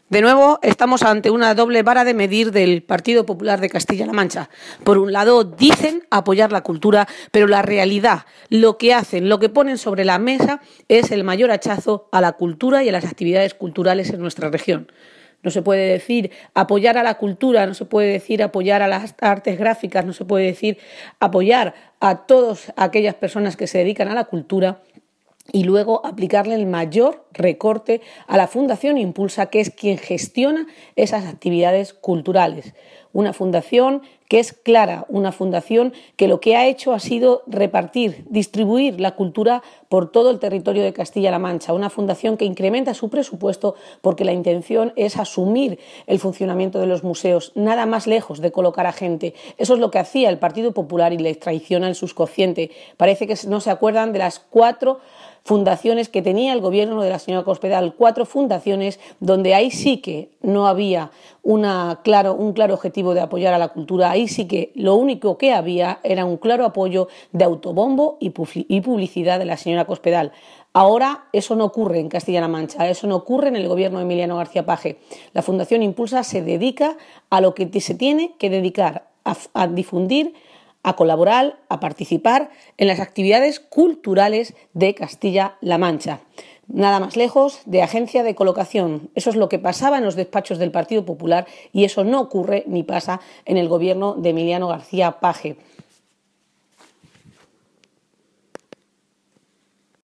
De nuevo, estamos ante una doble vara de medir del Partido Popular de Castilla-La Mancha. Por un lado, dicen apoyar la cultura, pero la realidad, lo que hacen, lo que ponen sobre la mesa es el mayor hachazo a la cultura y a las actividades culturales en nuestra región. No se puede decir apoyar a la cultura, no se puede decir apoyar a las artes gráficas, no se puede decir apoyar a todas aquellas personas que se dedican a la cultura y luego aplicarle el mayor recorte a la Fundación Impulsa, que es quien gestiona esas actividades culturales. Una fundación que es clara, una fundación que lo que ha hecho ha sido repartir, distribuir la cultura por todo el territorio de Castilla-La Mancha, una fundación que incrementa su presupuesto porque la intención es asumir el funcionamiento de los museos, nada más lejos de colocar a gente. Eso es lo que hacía el Partido Popular y les traiciona el subconsciente. Parece que no se acuerdan de las 4 fundaciones que tenía el gobierno de la señora Cospedal, 4 fundaciones donde ahí sí que no había un claro objetivo de apoyar a la cultura, ahí sí que lo único que había era un claro apoyo de autobombo y publicidad de la señora Cospedal. Ahora eso no ocurre en Castilla-La Mancha, eso no ocurre en el gobierno de Emiliano García Paje. La Fundación Impulsa se dedica a lo que se tiene que dedicar, a difundir, a colaborar, a participar en las actividades culturales de Castilla-La Mancha. Nada más lejos de agencia de colocación. Eso es lo que pasaba en los despachos del Partido Popular y eso no ocurre ni pasa en el gobierno de Emiliano García Paje.